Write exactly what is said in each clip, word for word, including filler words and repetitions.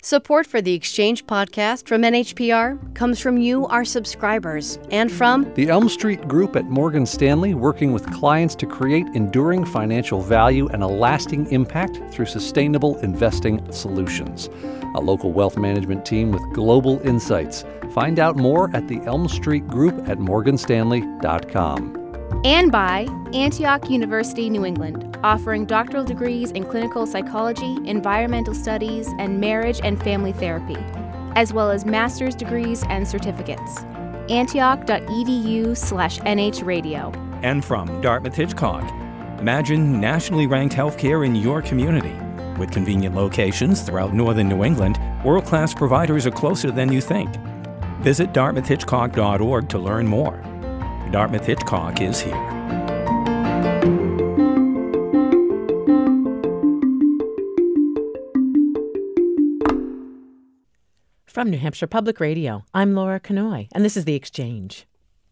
Support for the Exchange podcast from N H P R comes from you, our subscribers, and from the Elm Street Group at Morgan Stanley, working with clients to create enduring financial value and a lasting impact through sustainable investing solutions. A local wealth management team with global insights. Find out more at the Elm Street Group at morgan stanley dot com. And by Antioch University, New England, offering doctoral degrees in clinical psychology, environmental studies, and marriage and family therapy, as well as master's degrees and certificates. Antioch.edu slash NHradio. And from Dartmouth Hitchcock. Imagine nationally ranked healthcare in your community. With convenient locations throughout northern New England, world-class providers are closer than you think. Visit dartmouth hitchcock dot org to learn more. Dartmouth Hitchcock is here. From New Hampshire Public Radio, I'm Laura Kanoy, and this is The Exchange.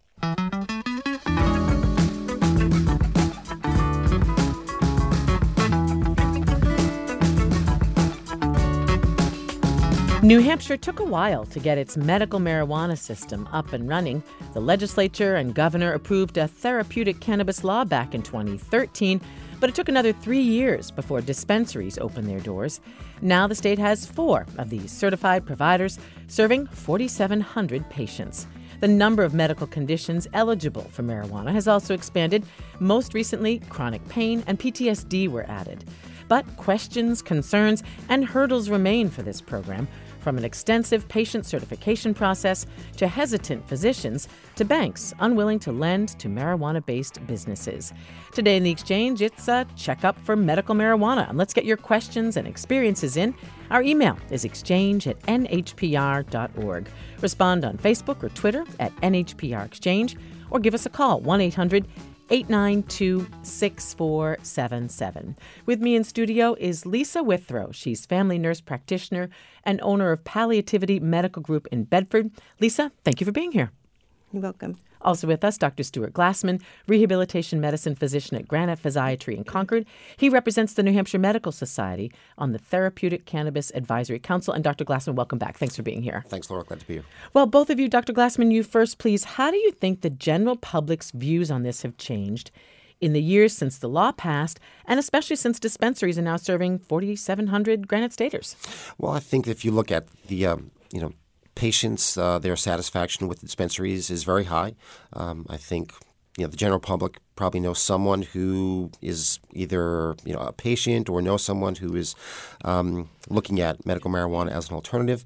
New Hampshire took a while to get its medical marijuana system up and running. The legislature and governor approved a therapeutic cannabis law back in twenty thirteen, but it took another three years before dispensaries opened their doors. Now the state has four of these certified providers serving four thousand seven hundred patients. The number of medical conditions eligible for marijuana has also expanded. Most recently, chronic pain and P T S D were added. But questions, concerns, and hurdles remain for this program, from an extensive patient certification process to hesitant physicians to banks unwilling to lend to marijuana-based businesses. Today in The Exchange, it's a checkup for medical marijuana. And let's get your questions and experiences in. Our email is exchange at n h p r dot org. Respond on Facebook or Twitter at N H P R Exchange, or give us a call, one eight hundred eight nine two six four seven seven. With me in studio is Lisa Withrow. She's family nurse practitioner and owner of Palliativity Medical Group in Bedford. Lisa, thank you for being here. You're welcome. Also with us, Doctor Stuart Glassman, rehabilitation medicine physician at Granite Physiatry in Concord. He represents the New Hampshire Medical Society on the Therapeutic Cannabis Advisory Council. And Doctor Glassman, welcome back. Thanks for being here. Thanks, Laura. Glad to be here. Well, both of you, Doctor Glassman, you first, please. How do you think the general public's views on this have changed in the years since the law passed, and especially since dispensaries are now serving four thousand seven hundred Granite Staters? Well, I think if you look at the, um, you know, patients, uh, their satisfaction with the dispensaries is very high. Um, I think, you know, the general public probably knows someone who is either, you know, a patient or knows someone who is um, looking at medical marijuana as an alternative.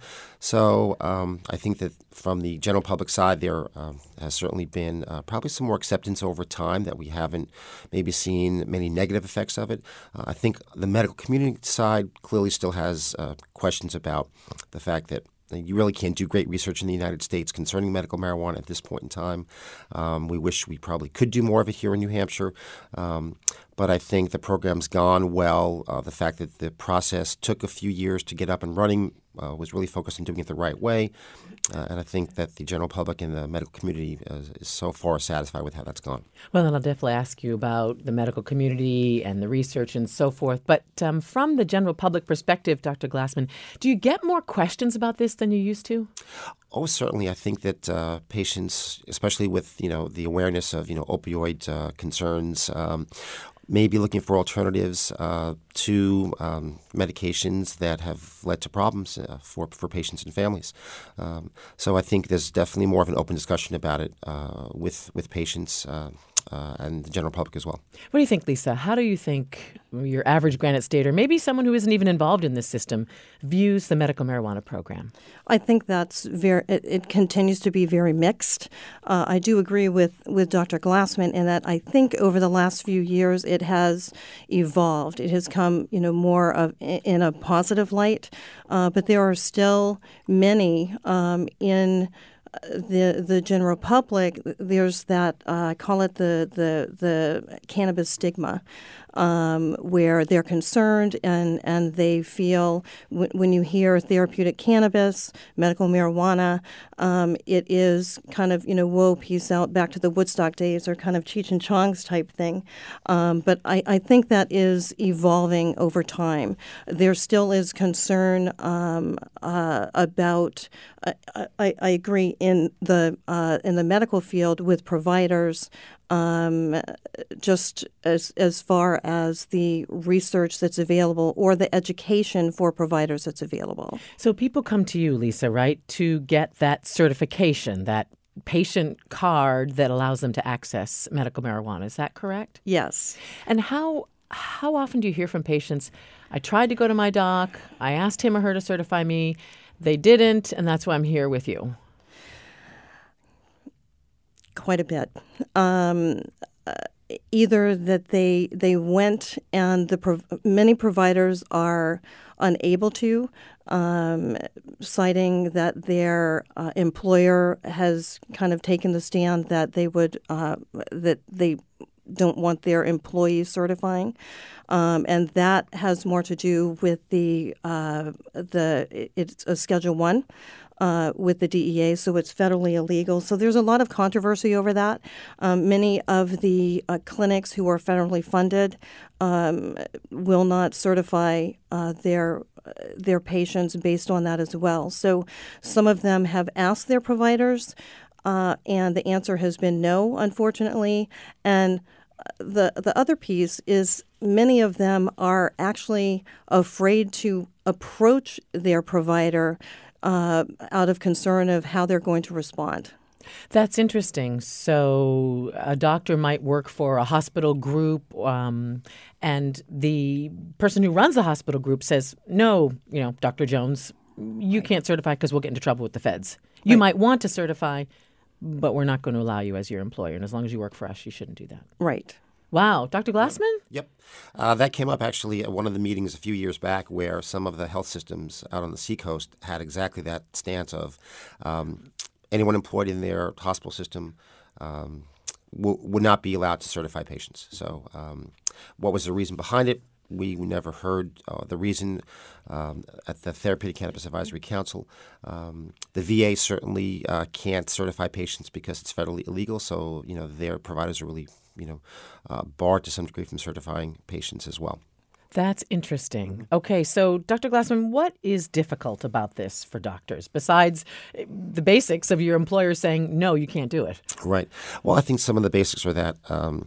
So um, I think that from the general public side, there uh, has certainly been uh, probably some more acceptance over time that we haven't maybe seen many negative effects of it. Uh, I think the medical community side clearly still has uh, questions about the fact that you really can't do great research in the United States concerning medical marijuana at this point in time. Um, we wish we probably could do more of it here in New Hampshire. Um, but I think the program's gone well. Uh, the fact that the process took a few years to get up and running uh, was really focused on doing it the right way. Uh, and I think that the general public and the medical community is, is so far satisfied with how that's gone. Well, then I'll definitely ask you about the medical community and the research and so forth. But um, from the general public perspective, Doctor Glassman, do you get more questions about this than you used to? Oh, certainly. I think that uh, patients, especially with, you know, the awareness of, you know, opioid uh, concerns, um, may be looking for alternatives uh, to um, medications that have led to problems uh, for, for patients and families. Um, so I think there's definitely more of an open discussion about it uh, with, with patients uh, uh, and the general public as well. What do you think, Lisa? How do you think your average Granite Stater, maybe someone who isn't even involved in this system, views the medical marijuana program? I think that's very. It, it continues to be very mixed. Uh, I do agree with, with Doctor Glassman in that I think over the last few years it has evolved. It has come, you know, more of in a positive light, uh, but there are still many um, in the the general public. There's that uh, I call it the the the cannabis stigma. um, where they're concerned and, and they feel w- when you hear therapeutic cannabis, medical marijuana, um, it is kind of, you know, whoa, peace out, back to the Woodstock days or kind of Cheech and Chong's type thing. Um, but I, I think that is evolving over time. There still is concern um, uh, about, I, I, I agree, in the uh, in the medical field with providers, um, just as as far as the research that's available or the education for providers that's available. So people come to you, Lisa, right, to get that certification, that patient card that allows them to access medical marijuana. Is that correct? Yes. And how how often do you hear from patients, I tried to go to my doc, I asked him or her to certify me, they didn't, and that's why I'm here with you? Quite a bit. Um, uh, either that they they went and the prov- many providers are unable to, um, citing that their uh, employer has kind of taken the stand that they would uh, that they don't want their employees certifying, um, and that has more to do with the uh, the it's a Schedule One. Uh, with the D E A, so it's federally illegal. So there's a lot of controversy over that. Um, many of the uh, clinics who are federally funded um, will not certify uh, their their patients based on that as well. So some of them have asked their providers, uh, and the answer has been no, unfortunately. And the the other piece is many of them are actually afraid to approach their provider Uh, out of concern of how they're going to respond. That's interesting. So a doctor might work for a hospital group, um, and the person who runs the hospital group says, no, you know, Doctor Jones, you can't certify because we'll get into trouble with the feds. You Right. might want to certify, but we're not going to allow you as your employer. And as long as you work for us, you shouldn't do that. Right. Wow. Doctor Glassman? Yep. Uh, that came up actually at one of the meetings a few years back where some of the health systems out on the seacoast had exactly that stance of um, anyone employed in their hospital system um, w- would not be allowed to certify patients. So um, what was the reason behind it? We never heard uh, the reason um, at the Therapeutic Cannabis Advisory Council. Um, the V A certainly uh, can't certify patients because it's federally illegal, so you know their providers are really you know, uh, barred to some degree from certifying patients as well. That's interesting. Okay, so Doctor Glassman, what is difficult about this for doctors besides the basics of your employer saying, no, you can't do it? Right. Well, I think some of the basics are that um,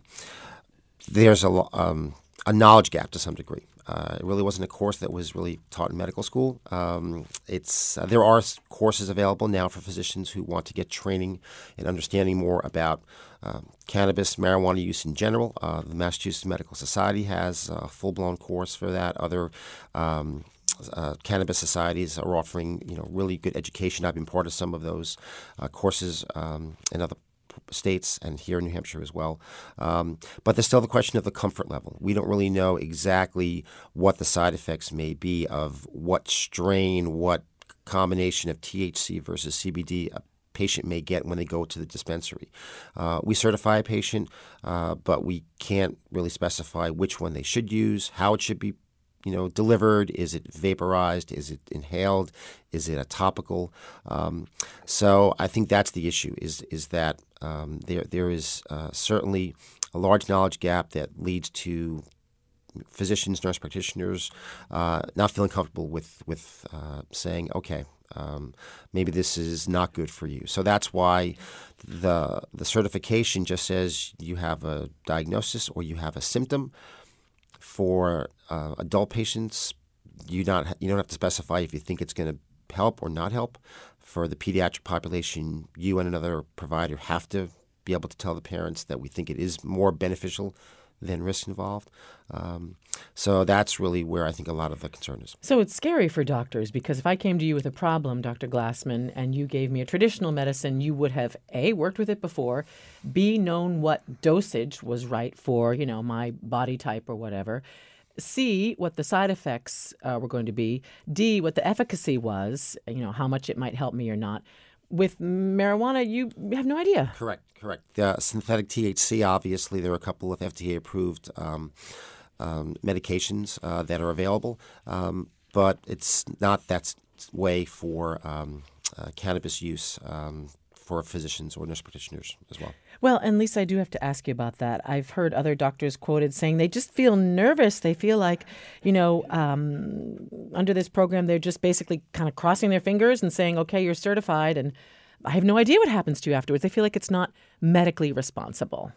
there's a, um, a knowledge gap to some degree. Uh, it really wasn't a course that was really taught in medical school. Um, it's uh, there are courses available now for physicians who want to get training and understanding more about uh, cannabis, marijuana use in general. Uh, the Massachusetts Medical Society has a full-blown course for that. Other um, uh, cannabis societies are offering, you know, really good education. I've been part of some of those uh, courses um, in other states and here in New Hampshire as well. Um, but there's still the question of the comfort level. We don't really know exactly what the side effects may be of what strain, what combination of T H C versus C B D a patient may get when they go to the dispensary. Uh, we certify a patient, uh, but we can't really specify which one they should use, how it should be you know, delivered? Is it vaporized? Is it inhaled? Is it a topical? Um, so I think that's the issue, is is that um, there there is uh, certainly a large knowledge gap that leads to physicians, nurse practitioners uh, not feeling comfortable with, with uh, saying, okay, um, maybe this is not good for you. So that's why the the certification just says you have a diagnosis or you have a symptom. For uh, adult patients, you not you don't have to specify if you think it's going to help or not help. For the pediatric population, you and another provider have to be able to tell the parents that we think it is more beneficial than risk involved. Um, so that's really where I think a lot of the concern is. So it's scary for doctors because if I came to you with a problem, Doctor Glassman, and you gave me a traditional medicine, you would have A, worked with it before, B, known what dosage was right for, you know, my body type or whatever, C, what the side effects uh, were going to be, D, what the efficacy was, you know, how much it might help me or not. With marijuana, you have no idea. Correct, correct. The synthetic T H C, obviously, there are a couple of F D A-approved um, um, medications uh, that are available, um, but it's not that way for um, uh, cannabis use um, for physicians or nurse practitioners as well. Well, and Lisa, I do have to ask you about that. I've heard other doctors quoted saying they just feel nervous. They feel like, you know, um, under this program, they're just basically kind of crossing their fingers and saying, okay, you're certified, and I have no idea what happens to you afterwards. They feel like it's not medically responsible.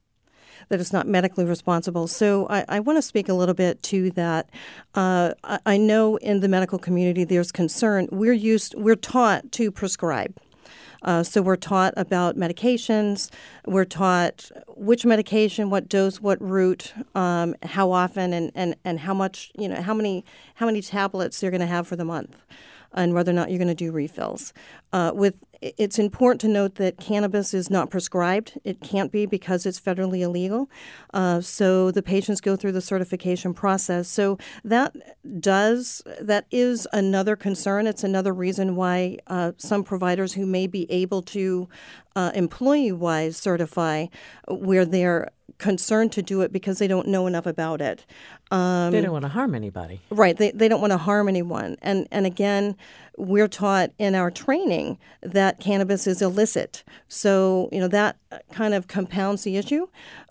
That it's not medically responsible. So I, I want to speak a little bit to that. Uh, I, I know in the medical community there's concern. We're used, we're taught to prescribe. Uh, so we're taught about medications. We're taught which medication, what dose, what route, um, how often, and, and, and how much, you know, how many how many tablets you're going to have for the month, and whether or not you're going to do refills. Uh, with it's important to note that cannabis is not prescribed. It can't be because it's federally illegal. Uh, so the patients go through the certification process. So that does that is another concern. It's another reason why uh, some providers who may be able to uh, employee-wise certify, where they're concerned to do it because they don't know enough about it. Um, they don't want to harm anybody. Right. They they don't want to harm anyone. And and again, we're taught in our training that cannabis is illicit. So, you know, that kind of compounds the issue.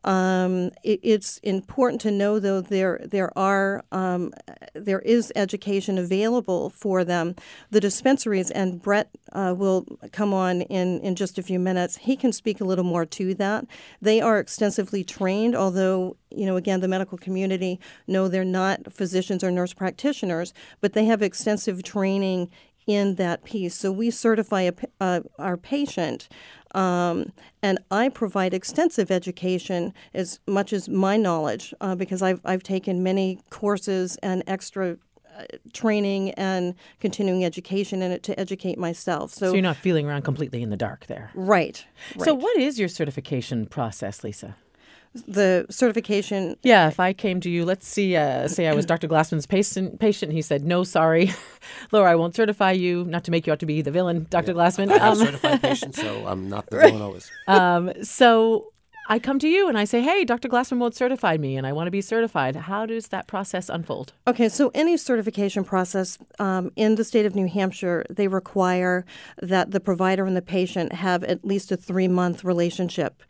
Um, it, it's important to know, though, there there are um, there is education available for them. The dispensaries, and Brett uh, will come on in, in just a few minutes. He can speak a little more to that. They are extensively trained, although, you know, again, the medical community, no, they're not physicians or nurse practitioners, but they have extensive training in that piece. So we certify a, uh, our patient, um, and I provide extensive education as much as my knowledge, uh, because I've I've taken many courses and extra uh, training and continuing education in it to educate myself. So, so you're not feeling around completely in the dark there. Right. right. So what is your certification process, Lisa? The certification. Yeah, if I came to you, let's see, uh, say I was Doctor Glassman's patient, patient, and he said, no, sorry, Laura, I won't certify you, not to make you out to be the villain, Doctor Yeah. Glassman. I have um, certified patients, so I'm not the villain always. Um, so I come to you and I say, hey, Doctor Glassman won't certify me and I want to be certified. How does that process unfold? Okay, so any certification process um, in the state of New Hampshire, they require that the provider and the patient have at least a three-month relationship.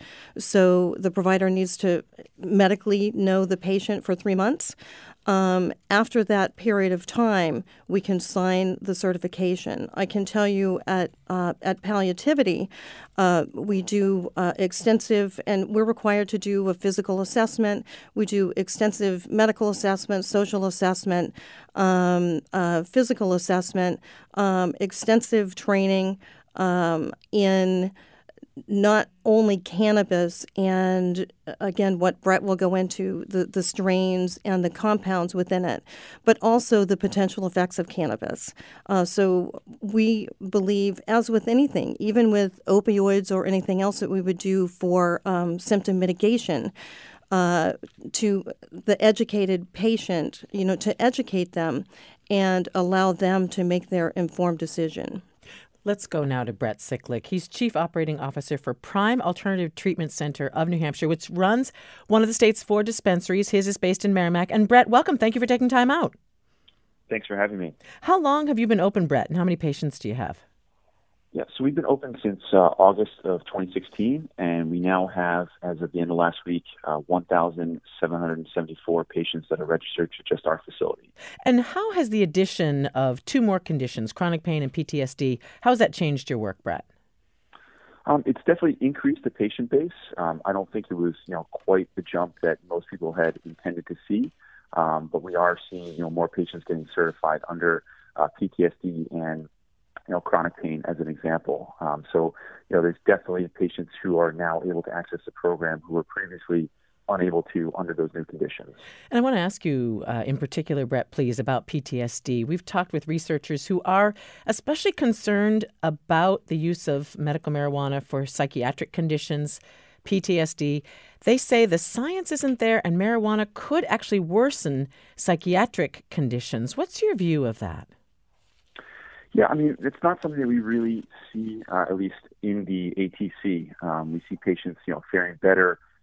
So the provider needs to medically know the patient for three months. Um, after that period of time, we can sign the certification. I can tell you at uh, at Palliativity, uh, we do uh, extensive, and we're required to do a physical assessment. We do extensive medical assessment, social assessment, um, uh, physical assessment, um, extensive training um, in not only cannabis and, again, what Brett will go into, the, the strains and the compounds within it, but also the potential effects of cannabis. Uh, so we believe, as with anything, even with opioids or anything else that we would do for um, symptom mitigation, uh, to the educated patient, you know, to educate them and allow them to make their informed decision. Let's go now to Brett Sicklick. He's Chief Operating Officer for Prime Alternative Treatment Center of New Hampshire, which runs one of the state's four dispensaries. His is based in Merrimack. And Brett, welcome. Thank you for taking time out. Thanks for having me. How long have you been open, Brett, and how many patients do you have? Yeah, so we've been open since uh, August of twenty sixteen, and we now have, as of the end of last week, uh, one thousand seven hundred seventy-four patients that are registered to just our facility. And how has the addition of two more conditions, chronic pain and P T S D, how has that changed your work, Brett? Um, it's definitely increased the patient base. Um, I don't think it was, you know, quite the jump that most people had intended to see, um, but we are seeing, you know, more patients getting certified under uh, P T S D and you know, chronic pain as an example. Um, so, you know, there's definitely patients who are now able to access the program who were previously unable to under those new conditions. And I want to ask you uh, in particular, Brett, please, about P T S D. We've talked with researchers who are especially concerned about the use of medical marijuana for psychiatric conditions, P T S D. They say the science isn't there and marijuana could actually worsen psychiatric conditions. What's your view of that? Yeah, I mean, it's not something that we really see, uh, at least in the A T C. Um, we see patients, you know, faring better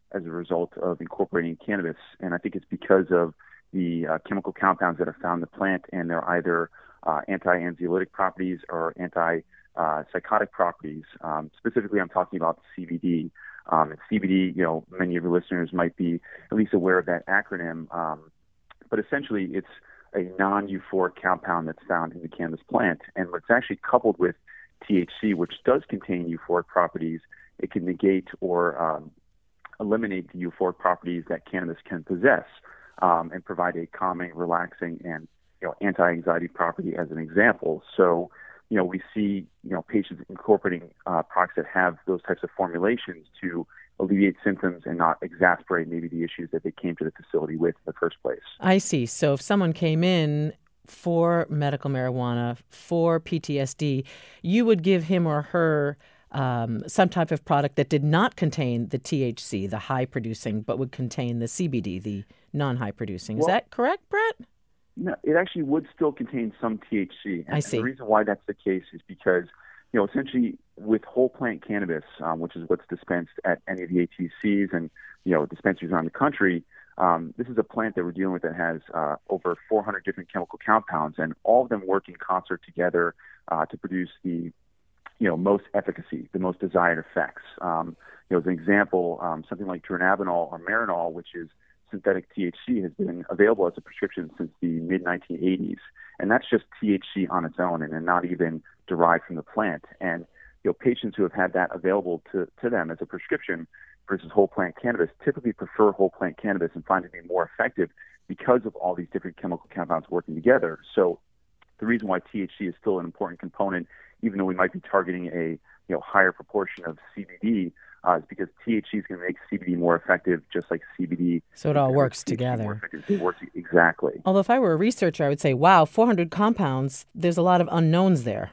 as a result of incorporating cannabis. And I think it's because of the uh, chemical compounds that are found in the plant, and they're either uh, anti-anxiolytic properties or anti-psychotic properties. Um, specifically, I'm talking about C B D. Um, and C B D, you know, many of your listeners might be at least aware of that acronym, um, but essentially it's a non-euphoric compound that's found in the cannabis plant. And it's actually coupled with T H C, which does contain euphoric properties. It can negate or um, eliminate the euphoric properties that cannabis can possess, um, and provide a calming, relaxing, and you know anti-anxiety property as an example. So, you know, we see you know patients incorporating uh, products that have those types of formulations to alleviate symptoms and not exacerbate maybe the issues that they came to the facility with in the first place. I see. So if someone came in for medical marijuana, for P T S D, you would give him or her um, some type of product that did not contain the T H C, the high producing, but would contain the C B D, the non-high producing. Is Well, that correct, Brett? No, it actually would still contain some T H C. And I see. The reason why that's the case is because, you know, essentially with whole plant cannabis, um, which is what's dispensed at any of the A T Cs and, you know, dispensaries around the country, um, this is a plant that we're dealing with that has uh, over four hundred different chemical compounds, and all of them work in concert together uh, to produce the, you know, most efficacy, the most desired effects. Um, you know, as an example, um, something like dronabinol or Marinol, which is synthetic T H C, has been available as a prescription since the mid nineteen eighties. And that's just T H C on its own and not even derived from the plant. And, you know, patients who have had that available to, to them as a prescription versus whole plant cannabis typically prefer whole plant cannabis and find it to be more effective because of all these different chemical compounds working together. So the reason why T H C is still an important component, even though we might be targeting a you know higher proportion of C B D, uh, is because T H C is going to make C B D more effective, just like C B D. So it all works together. It works exactly. Although if I were a researcher, I would say, wow, four hundred compounds, there's a lot of unknowns there.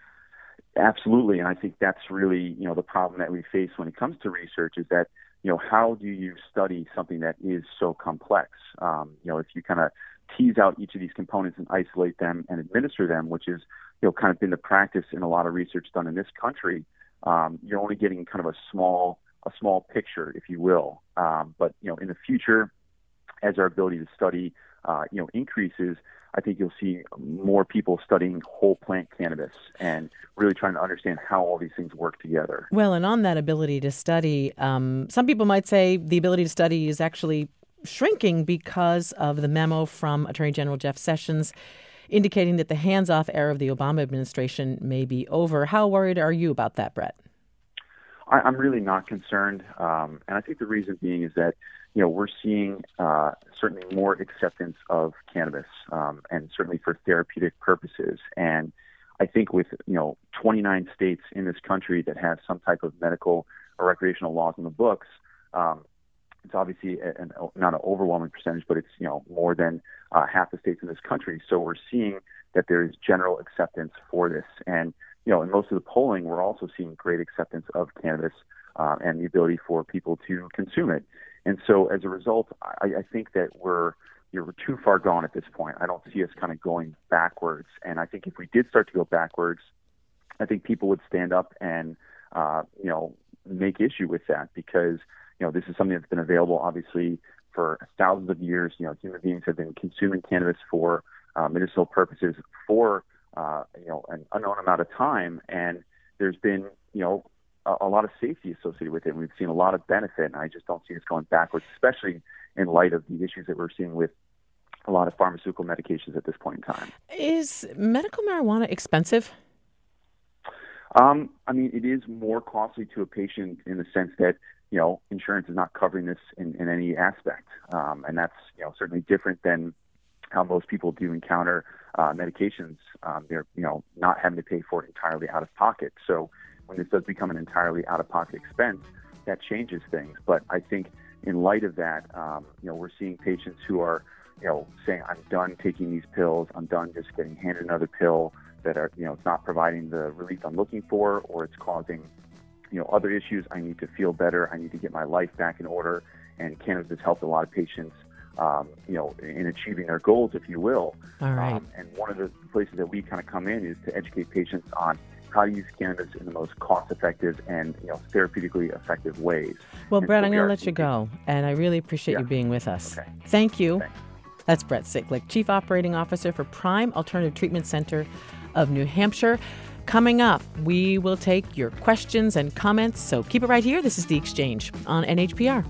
Absolutely, and I think that's really you know the problem that we face when it comes to research is that you know how do you study something that is so complex? Um, you know, if you kind of tease out each of these components and isolate them and administer them, which is you know kind of been the practice in a lot of research done in this country, um, you're only getting kind of a small a small picture, if you will. Um, but you know, in the future, as our ability to study uh, you know increases, I think you'll see more people studying whole plant cannabis and really trying to understand how all these things work together. Well, and on that ability to study, um, some people might say the ability to study is actually shrinking because of the memo from Attorney General Jeff Sessions indicating that the hands-off era of the Obama administration may be over. How worried are you about that, Brett? I, I'm really not concerned. Um, and I think the reason being is that, you know, we're seeing uh, certainly more acceptance of cannabis um, and certainly for therapeutic purposes. And I think with, you know, twenty-nine states in this country that have some type of medical or recreational laws in the books, um, it's obviously an, not an overwhelming percentage, but it's, you know, more than uh, half the states in this country. So we're seeing that there is general acceptance for this. And, you know, in most of the polling, we're also seeing great acceptance of cannabis uh, and the ability for people to consume it. And so as a result, I, I think that we're, you know, we're too far gone at this point. I don't see us kind of going backwards. And I think if we did start to go backwards, I think people would stand up and, uh, you know, make issue with that because, you know, this is something that's been available, obviously, for thousands of years. You know, human beings have been consuming cannabis for uh, medicinal purposes for, uh, you know, an unknown amount of time. And there's been, you know, a, a lot of safety associated with it. We've seen a lot of benefit, and I just don't see us going backwards, especially in light of the issues that we're seeing with a lot of pharmaceutical medications at this point in time. Is medical marijuana expensive? Um, I mean, it is more costly to a patient in the sense that, you know, insurance is not covering this in, in any aspect. Um, and that's, you know, certainly different than how most people do encounter uh, medications. Um, they're, you know, not having to pay for it entirely out of pocket. So when this does become an entirely out-of-pocket expense, that changes things. But I think in light of that, um, you know, we're seeing patients who are, you know, saying, I'm done taking these pills. I'm done just getting handed another pill that are, you know, it's not providing the relief I'm looking for, or it's causing, you know, other issues. I need to feel better. I need to get my life back in order. And cannabis has helped a lot of patients, um, you know, in achieving their goals, if you will. All right. Um, and one of the places that we kind of come in is to educate patients on how to use cannabis in the most cost-effective and you know therapeutically effective ways. Well, And Brett, so I'm we going are to let you seeing- go, and I really appreciate Yeah. you being with us. Okay. Thank you. Thanks. That's Brett Sicklick, Chief Operating Officer for Prime Alternative Treatment Center of New Hampshire. Coming up, we will take your questions and comments, so keep it right here. This is The Exchange on N H P R.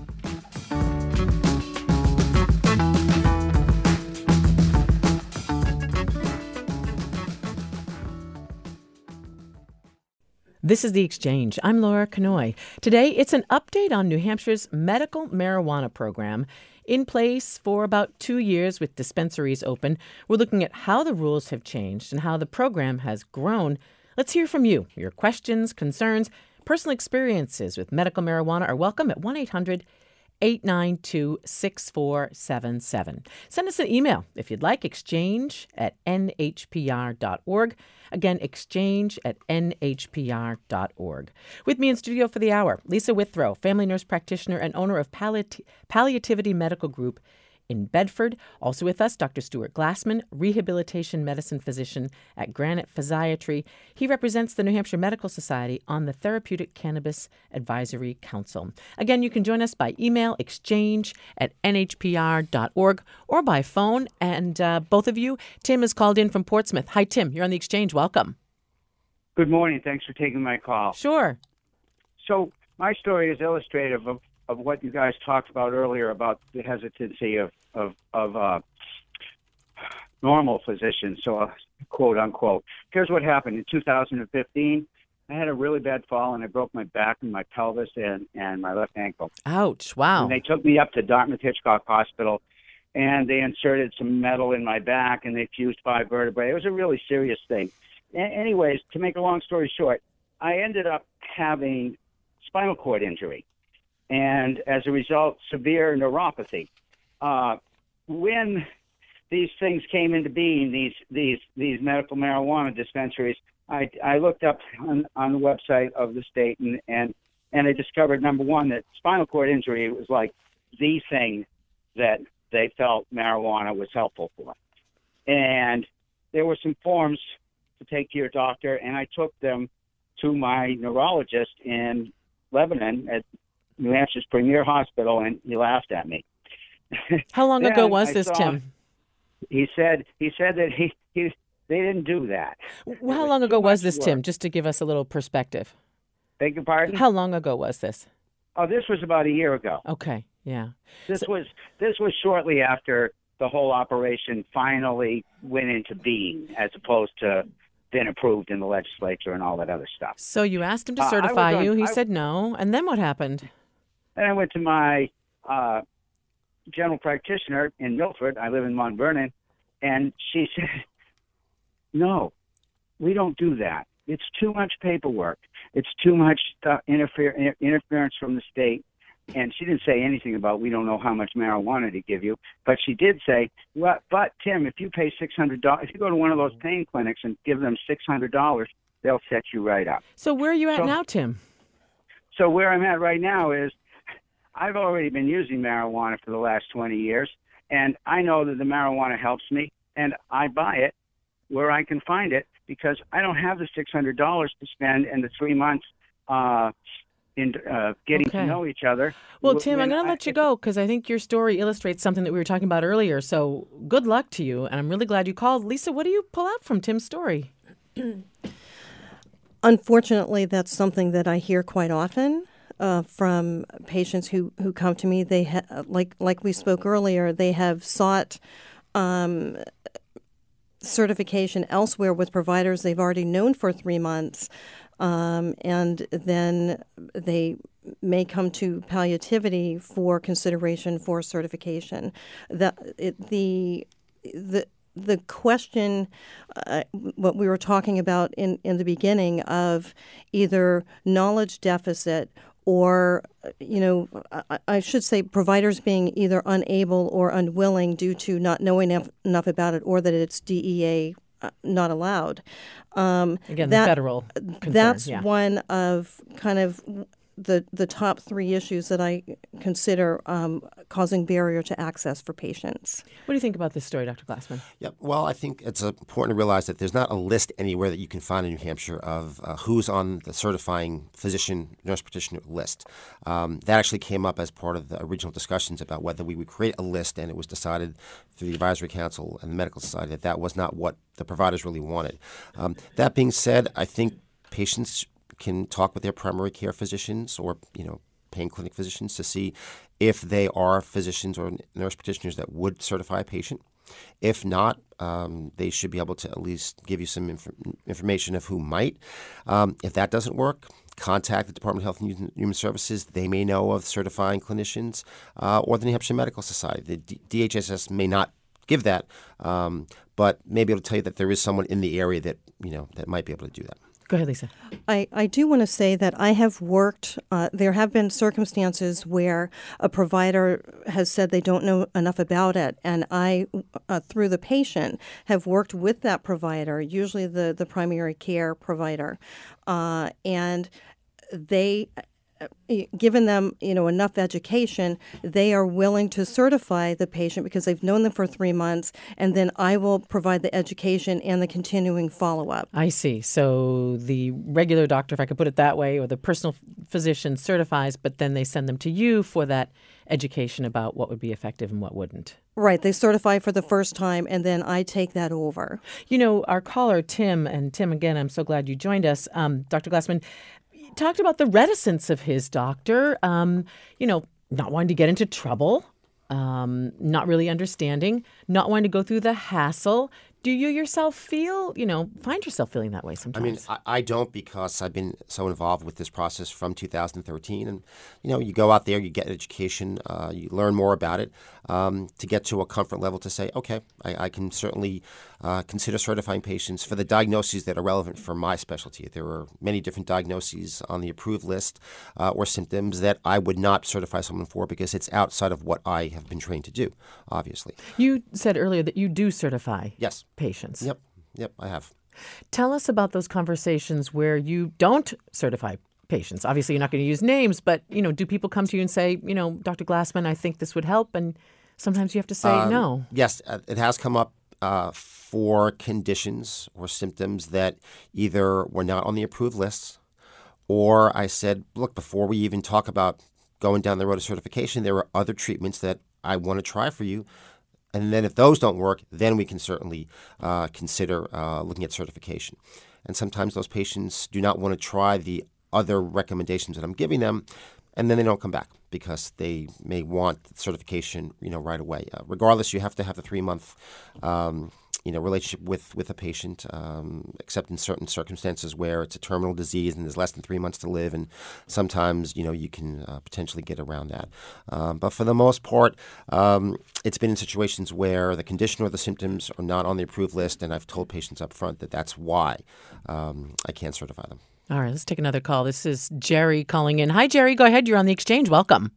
This is The Exchange. I'm Laura Kanoy. Today, it's an update on New Hampshire's medical marijuana program. In place for about two years with dispensaries open, we're looking at how the rules have changed and how the program has grown. Let's hear from you. Your questions, concerns, personal experiences with medical marijuana are welcome at one eight hundred eight nine two six four seven seven. Send us an email if you'd like, exchange at n h p r dot org. Again, exchange at n h p r dot org. With me in studio for the hour, Lisa Withrow, family nurse practitioner and owner of Palliat- Palliativity Medical Group in Bedford. Also with us, Doctor Stuart Glassman, rehabilitation medicine physician at Granite Physiatry. He represents the New Hampshire Medical Society on the Therapeutic Cannabis Advisory Council. Again, you can join us by email, exchange at n h p r dot org, or by phone. And uh, both of you, Tim is called in from Portsmouth. Hi, Tim. You're on the Exchange. Welcome. Good morning. Thanks for taking my call. Sure. So my story is illustrative of, of what you guys talked about earlier about the hesitancy of of, of uh, normal physicians, so uh, quote unquote. Here's what happened in two thousand fifteen. I had a really bad fall and I broke my back and my pelvis and, and my left ankle. Ouch. Wow. And they took me up to Dartmouth Hitchcock Hospital and they inserted some metal in my back and they fused five vertebrae. It was a really serious thing. A- anyways, to make a long story short, I ended up having spinal cord injury and as a result, severe neuropathy. Uh, when these things came into being, these these these medical marijuana dispensaries, I, I looked up on, on the website of the state and, and, and I discovered, number one, that spinal cord injury was like the thing that they felt marijuana was helpful for. And there were some forms to take to your doctor, and I took them to my neurologist in Lebanon at New Hampshire's premier hospital, and he laughed at me. How long ago Then was I this, saw- Tim? He said he said that he, he they didn't do that. Well, how was long too ago was much this, Tim, work. just to give us a little perspective? Beg your pardon? How long ago was this? Oh, this was about a year ago. Okay, yeah. This So- was this was shortly after the whole operation finally went into being, as opposed to been approved in the legislature and all that other stuff. So you asked him to Uh, I was certify on- you. He I- said no. And then what happened? And I went to my uh, general practitioner in Milford. I live in Mount Vernon, and she said, "No, we don't do that. It's too much paperwork. It's too much uh, interfere, interference from the state." And she didn't say anything about we don't know how much marijuana to give you, but she did say, "Well, but Tim, if you pay six hundred dollars, if you go to one of those pain clinics and give them six hundred dollars, they'll set you right up." So where are you at So- now, Tim? So where I'm at right now is I've already been using marijuana for the last twenty years, and I know that the marijuana helps me, and I buy it where I can find it because I don't have the six hundred dollars to spend in the three months uh, in uh, getting Okay. to know each other. Well, Wh- Tim, I'm when going to I- let you go because I think your story illustrates something that we were talking about earlier. So good luck to you. And I'm really glad you called. Lisa, what do you pull out from Tim's story? Unfortunately, that's something that I hear quite often uh, from patients who, who come to me. They ha- like like we spoke earlier. They have sought um, certification elsewhere with providers they've already known for three months, um, and then they may come to Palliativity for consideration for certification. The it, the the the question, uh, what we were talking about in, in the beginning of either knowledge deficit or, you know, I, I should say providers being either unable or unwilling due to not knowing enough, enough about it or that it's D E A uh, not allowed. Um, Again, that- the federal concern. That's yeah. one of kind of the, the top three issues that I consider um, causing barrier to access for patients. What do you think about this story, Doctor Glassman? Yeah, well, I think it's important to realize that there's not a list anywhere that you can find in New Hampshire of uh, who's on the certifying physician nurse practitioner list. Um, that actually came up as part of the original discussions about whether we would create a list, and it was decided through the Advisory Council and the Medical Society that that was not what the providers really wanted. Um, that being said, I think patients can talk with their primary care physicians or, you know, pain clinic physicians to see if they are physicians or nurse practitioners that would certify a patient. If not, um, they should be able to at least give you some inf- information of who might. Um, if that doesn't work, contact the Department of Health and Human Services. They may know of certifying clinicians uh, or the New Hampshire Medical Society. The D- DHHS may not give that, um, but may be able to tell you that there is someone in the area that, you know, that might be able to do that. Go ahead, Lisa. I, I do want to say that I have worked, uh, there have been circumstances where a provider has said they don't know enough about it, and I, uh, through the patient, have worked with that provider, usually the, the primary care provider, uh, and they... given them, you know, enough education, they are willing to certify the patient because they've known them for three months, and then I will provide the education and the continuing follow-up. I see. So the regular doctor, if I could put it that way, or the personal physician certifies, but then they send them to you for that education about what would be effective and what wouldn't. Right. They certify for the first time, and then I take that over. You know, our caller, Tim, and Tim, again, I'm so glad you joined us. Um, Doctor Glassman talked about the reticence of his doctor, um, you know, not wanting to get into trouble, um, not really understanding, not wanting to go through the hassle. Do you yourself feel, you know, find yourself feeling that way sometimes? I mean, I, I don't, because I've been so involved with this process from two thousand thirteen. And, you know, you go out there, you get education, uh, you learn more about it um, to get to a comfort level to say, okay, I, I can certainly uh, consider certifying patients for the diagnoses that are relevant for my specialty. There are many different diagnoses on the approved list uh, or symptoms that I would not certify someone for because it's outside of what I have been trained to do, obviously. You said earlier that you do certify. Yes. Patients. Yep. Yep, I have. Tell us about those conversations where you don't certify patients. Obviously, you're not going to use names, but, you know, do people come to you and say, you know, Doctor Glassman, I think this would help? And sometimes you have to say um, no. Yes, it has come up uh, for conditions or symptoms that either were not on the approved lists, or I said, look, before we even talk about going down the road of certification, there are other treatments that I want to try for you. And then if those don't work, then we can certainly uh, consider uh, looking at certification. And sometimes those patients do not want to try the other recommendations that I'm giving them, and then they don't come back because they may want certification, you know, right away. Uh, regardless, you have to have a three-month um, you know, relationship with, with a patient, um, except in certain circumstances where it's a terminal disease and there's less than three months to live, and sometimes, you know, you can uh, potentially get around that. Um, but for the most part, um, it's been in situations where the condition or the symptoms are not on the approved list, and I've told patients up front that that's why um, I can't certify them. All right, let's take another call. This is Jerry calling in. Hi, Jerry. Go ahead. You're on the exchange. Welcome.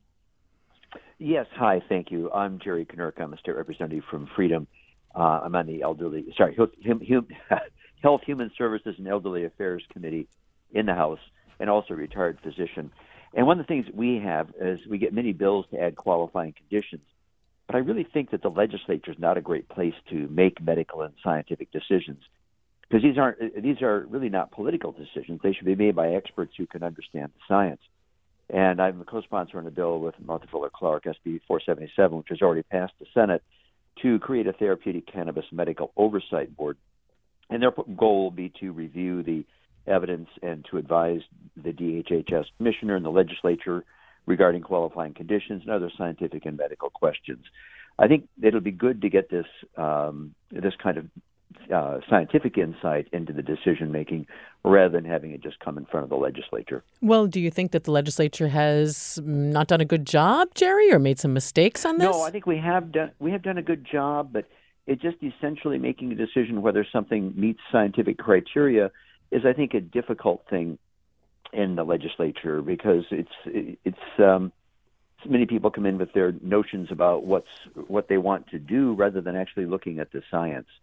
Yes. Hi. Thank you. I'm Jerry Knurk. I'm a state representative from Freedom. Uh, I'm on the elderly, sorry, hum, hum, Health, Human Services, and Elderly Affairs Committee in the House, and also a retired physician. And one of the things we have is we get many bills to add qualifying conditions. But I really think that the legislature is not a great place to make medical and scientific decisions, because these aren't these are really not political decisions. They should be made by experts who can understand the science. And I'm a co-sponsor on a bill with Martha Fuller Clark, S B four seventy-seven, which has already passed the Senate, to create a therapeutic cannabis medical oversight board. And their goal will be to review the evidence and to advise the D H H S commissioner and the legislature regarding qualifying conditions and other scientific and medical questions. I think it'll be good to get this um, this kind of uh, scientific insight into the decision-making rather than having it just come in front of the legislature. Well, do you think that the legislature has not done a good job, Jerry, or made some mistakes on this? No, I think we have done we have done a good job, but it just essentially making a decision whether something meets scientific criteria is, I think, a difficult thing in the legislature, because it's it's um, many people come in with their notions about what's what they want to do rather than actually looking at the science.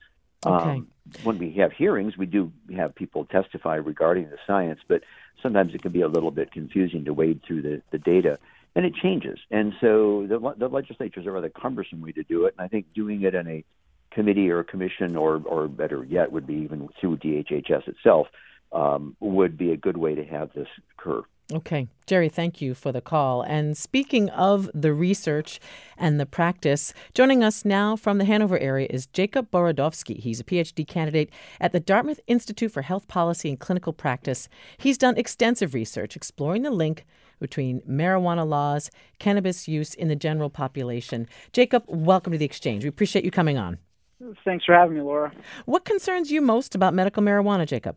Okay. Um, when we have hearings, we do have people testify regarding the science, but sometimes it can be a little bit confusing to wade through the, the data, and it changes. And so the, the legislatures are a rather cumbersome way to do it, and I think doing it in a committee or a commission, or, or better yet, would be even through D H H S itself, um, would be a good way to have this occur. Okay. Jerry, thank you for the call. And speaking of the research and the practice, joining us now from the Hanover area is Jacob Borodovsky. He's a P H D candidate at the Dartmouth Institute for Health Policy and Clinical Practice. He's done extensive research exploring the link between marijuana laws, cannabis use in the general population. Jacob, welcome to The Exchange. We appreciate you coming on. Thanks for having me, Laura. What concerns you most about medical marijuana, Jacob?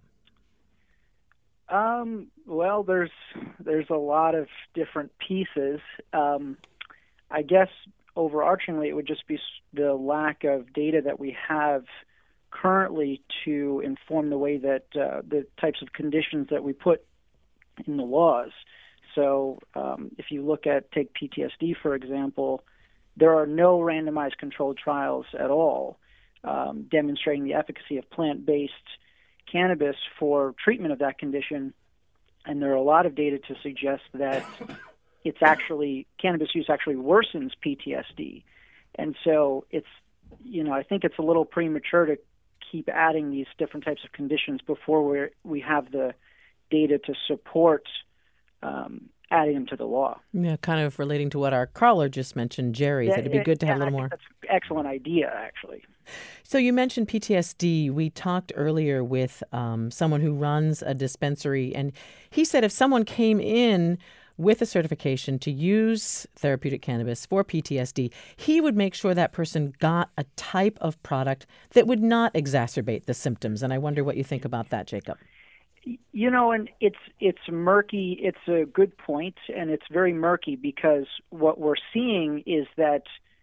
Um, well, there's there's a lot of different pieces. Um, I guess overarchingly, it would just be the lack of data that we have currently to inform the way that uh, the types of conditions that we put in the laws. So, um, if you look at take P T S D for example, there are no randomized controlled trials at all um, demonstrating the efficacy of plant-based cannabis for treatment of that condition, and there are a lot of data to suggest that it's actually cannabis use actually worsens P T S D, and so it's you know I think it's a little premature to keep adding these different types of conditions before we we have the data to support um, adding them to the law. Yeah, kind of relating to what our caller just mentioned, Jerry, yeah, that it'd be good to yeah, have a little I more. think that's an excellent idea, actually. So you mentioned P T S D. We talked earlier with um, someone who runs a dispensary, and he said if someone came in with a certification to use therapeutic cannabis for P T S D, he would make sure that person got a type of product that would not exacerbate the symptoms. And I wonder what you think about that, Jacob. You know, and it's it's murky. It's a good point, and it's very murky because what we're seeing is that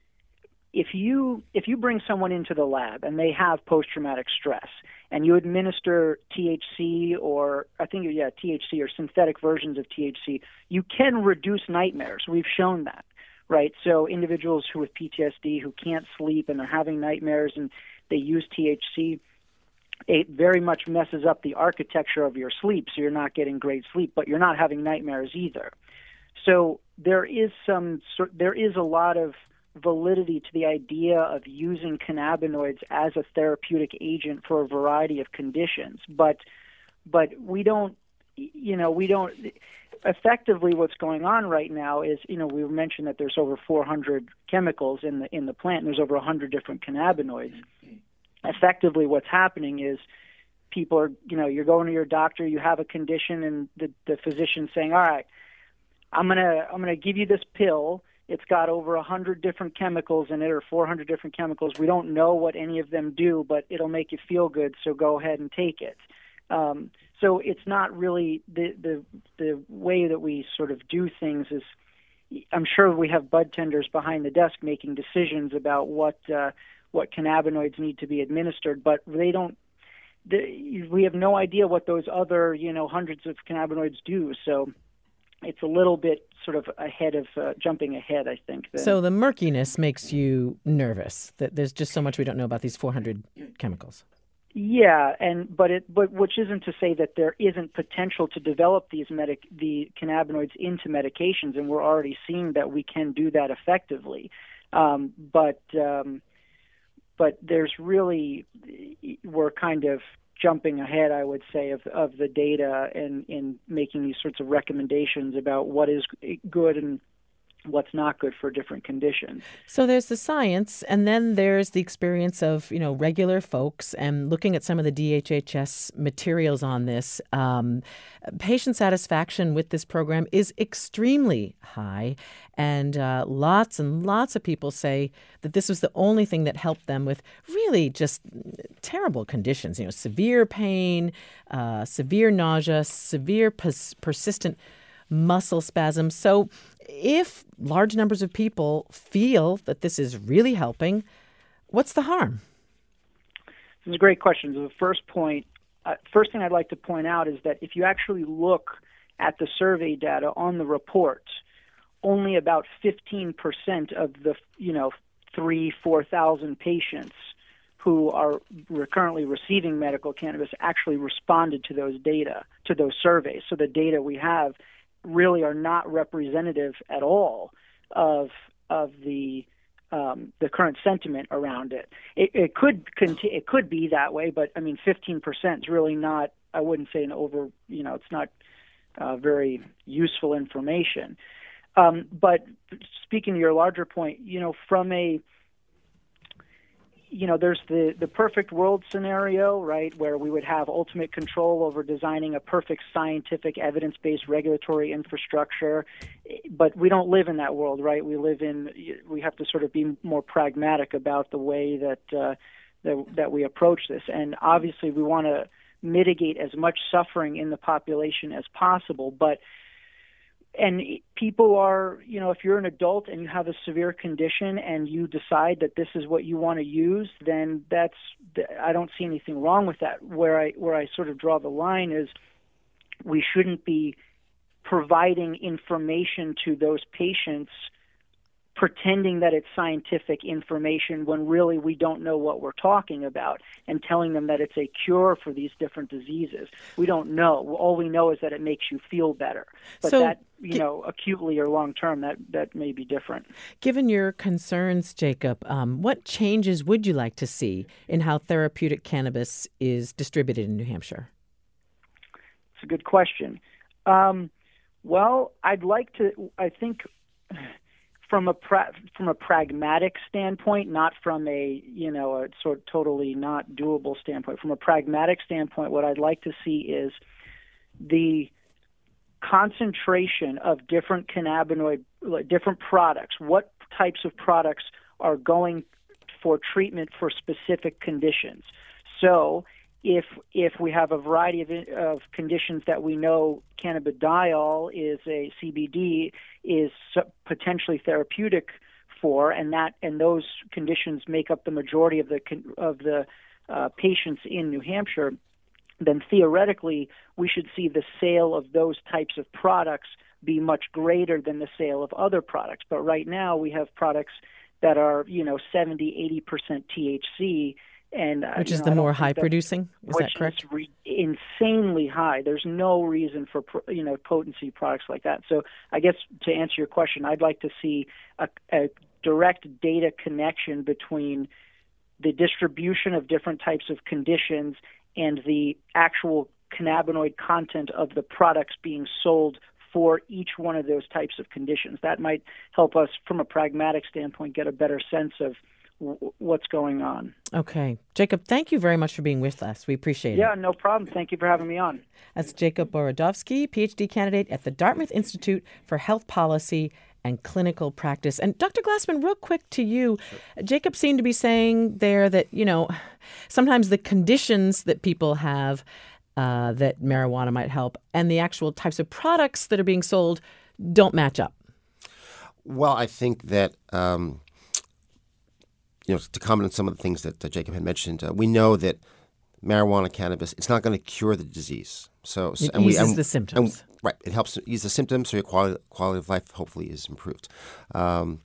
if you if you bring someone into the lab and they have post-traumatic stress, and you administer T H C or I think yeah T H C or synthetic versions of T H C, you can reduce nightmares. We've shown that, right? So individuals who with P T S D who can't sleep and are having nightmares and they use T H C, it very much messes up the architecture of your sleep, so you're not getting great sleep, but you're not having nightmares either. So there is some there is a lot of validity to the idea of using cannabinoids as a therapeutic agent for a variety of conditions, but but we don't you know we don't effectively what's going on right now is you know we mentioned that there's over four hundred chemicals in the in the plant, and there's over one hundred different cannabinoids. Effectively what's happening is people are, you know, you're going to your doctor, you have a condition, and the, the physician's saying, all right, I'm going to I'm going to give you this pill. It's got over one hundred different chemicals in it, or four hundred different chemicals. We don't know what any of them do, but it'll make you feel good, so go ahead and take it. Um, so it's not really the, the, the way that we sort of do things is, I'm sure we have bud tenders behind the desk making decisions about what uh, what cannabinoids need to be administered, but they don't. They, we have no idea what those other, you know, hundreds of cannabinoids do. So it's a little bit sort of ahead of uh, jumping ahead, I think. Then. So the murkiness makes you nervous that there's just so much we don't know about these four hundred chemicals. Yeah, and but it but which isn't to say that there isn't potential to develop these medic the cannabinoids into medications, and we're already seeing that we can do that effectively. Um, but um, but there's really we're kind of jumping ahead, I would say, of of the data and in making these sorts of recommendations about what is good and what's not good for different conditions. So there's the science, and then there's the experience of, you know, regular folks, and looking at some of the D H H S materials on this. Um, patient satisfaction with this program is extremely high, and uh, lots and lots of people say that this was the only thing that helped them with really just terrible conditions, you know, severe pain, uh, severe nausea, severe pers- persistent muscle spasms. So if large numbers of people feel that this is really helping, what's the harm? This is a great question. So the first point, uh, first thing I'd like to point out is that if you actually look at the survey data on the report, only about fifteen percent of the, you know, three, four thousand patients who are re- currently receiving medical cannabis actually responded to those data, to those surveys. So the data we have really are not representative at all of of the um, the current sentiment around it. It, it could conti- it could be that way, but I mean, fifteen percent is really not. I wouldn't say an over. You know, it's not uh, very useful information. Um, but speaking to your larger point, you know, from a you know, there's the, the perfect world scenario, right, where we would have ultimate control over designing a perfect scientific, evidence-based regulatory infrastructure. But we don't live in that world, right? We live in, we have to sort of be more pragmatic about the way that uh, that, that we approach this. And obviously we want to mitigate as much suffering in the population as possible, but and people are, you know, if you're an adult and you have a severe condition and you decide that this is what you want to use, then that's, I don't see anything wrong with that. Where I, where I sort of draw the line is we shouldn't be providing information to those patients pretending that it's scientific information when really we don't know what we're talking about, and telling them that it's a cure for these different diseases. We don't know. All we know is that it makes you feel better. But so, that, you know, acutely or long term, that, that may be different. Given your concerns, Jacob, um, what changes would you like to see in how therapeutic cannabis is distributed in New Hampshire? It's a good question. Um, well, I'd like to, I think... From a pra- from a pragmatic standpoint, not from a you know a sort of totally not doable standpoint. From a pragmatic standpoint, what I'd like to see is the concentration of different cannabinoid, different products. What types of products are going for treatment for specific conditions? So, if if we have a variety of of conditions that we know cannabidiol is a C B D is potentially therapeutic for, and that and those conditions make up the majority of the of the uh, patients in New Hampshire, then theoretically we should see the sale of those types of products be much greater than the sale of other products. But right now we have products that are, you know, seventy, eighty percent T H C. And, which uh, is know, the I more don't think high producing, is that correct? Which is re- insanely high. There's no reason for, you know, potency products like that. So I guess to answer your question, I'd like to see a, a direct data connection between the distribution of different types of conditions and the actual cannabinoid content of the products being sold for each one of those types of conditions. That might help us, from a pragmatic standpoint, get a better sense of what's going on. Okay. Jacob, thank you very much for being with us. We appreciate yeah, it. Yeah, no problem. Thank you for having me on. That's Jacob Borodovsky, P H D candidate at the Dartmouth Institute for Health Policy and Clinical Practice. And Doctor Glassman, real quick to you, sure. Jacob seemed to be saying there that, you know, sometimes the conditions that people have uh, that marijuana might help and the actual types of products that are being sold don't match up. Well, I think that... Um You know, to comment on some of the things that uh, Jacob had mentioned, uh, we know that marijuana, cannabis, it's not going to cure the disease. So, so it and eases we, and, the symptoms. And, right, it helps ease the symptoms, so your quality quality of life hopefully is improved. Um,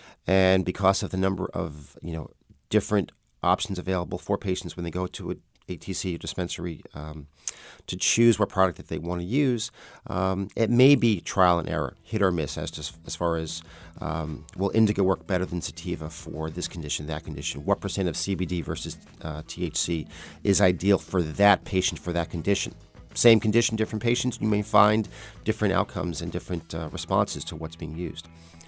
and because of the number of you know different options available for patients when they go to a A T C or dispensary um, to choose what product that they want to use, um, it may be trial and error, hit or miss as to, as far as um, will indica work better than sativa for this condition, that condition? What percent of C B D versus uh, T H C is ideal for that patient for that condition? Same condition, different patients, you may find different outcomes and different uh, responses to what's being used.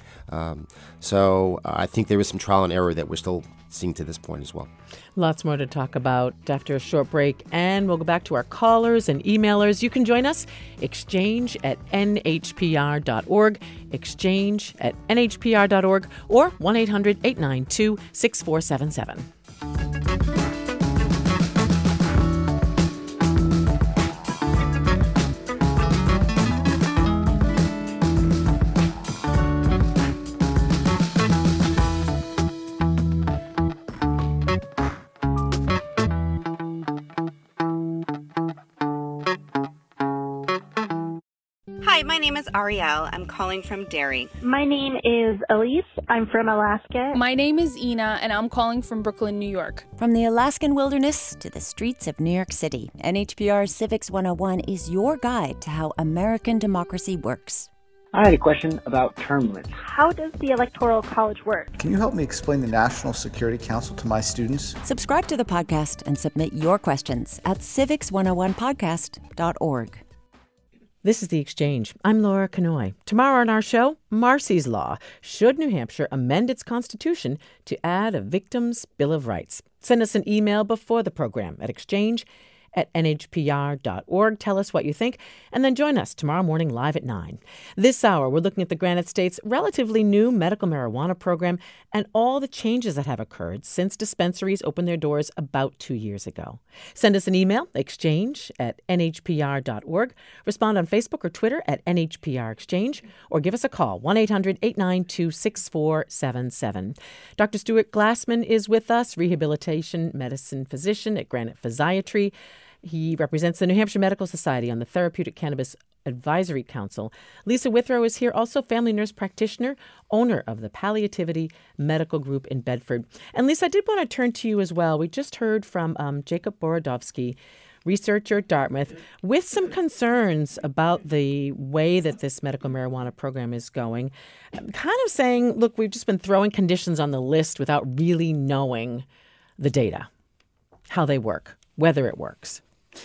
Um, so uh, I think there is some trial and error that we're still seeing to this point as well. Lots more to talk about after a short break, and we'll go back to our callers and emailers. You can join us, exchange at N H P R dot org, exchange at N H P R dot org, or one eight hundred, eight nine two, six four seven seven. Hi, my name is Ariel. I'm calling from Derry. My name is Elise. I'm from Alaska. My name is Ina, and I'm calling from Brooklyn, New York. From the Alaskan wilderness to the streets of New York City, N H P R's Civics one oh one is your guide to how American democracy works. I had a question about term limits. How does the Electoral College work? Can you help me explain the National Security Council to my students? Subscribe to the podcast and submit your questions at civics one oh one podcast dot org. This is The Exchange. I'm Laura Kanoy. Tomorrow on our show, Marsy's Law. Should New Hampshire amend its constitution to add a victim's Bill of Rights? Send us an email before the program at exchange at N H P R dot org. Tell us what you think, and then join us tomorrow morning live at nine. This hour, we're looking at the Granite State's relatively new medical marijuana program and all the changes that have occurred since dispensaries opened their doors about two years ago. Send us an email, exchange at N H P R dot org. Respond on Facebook or Twitter at N H P R Exchange, or give us a call, one eight hundred eight nine two six four seven seven. Doctor Stuart Glassman is with us, rehabilitation medicine physician at Granite Physiatry. He represents the New Hampshire Medical Society on the Therapeutic Cannabis Advisory Council. Lisa Withrow is here, also family nurse practitioner, owner of the Palliativity Medical Group in Bedford. And Lisa, I did want to turn to you as well. We just heard from um, Jacob Borodovsky, researcher at Dartmouth, with some concerns about the way that this medical marijuana program is going, kind of saying, look, we've just been throwing conditions on the list without really knowing the data, how they work, whether it works.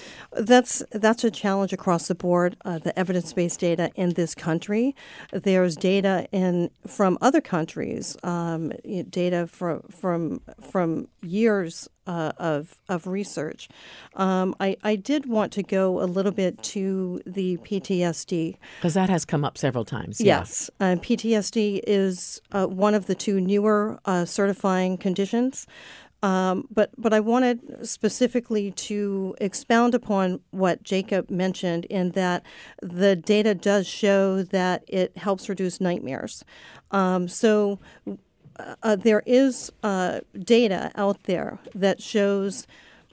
That's that's a challenge across the board. Uh, the evidence-based data in this country, there's data in from other countries, um, data from from from years uh, of of research. Um, I I did want to go a little bit to the P T S D because that has come up several times. Yeah. Yes, uh, P T S D is uh, one of the two newer uh, certifying conditions. Um, but but I wanted specifically to expound upon what Jacob mentioned in that the data does show that it helps reduce nightmares. Um, so uh, there is uh, data out there that shows,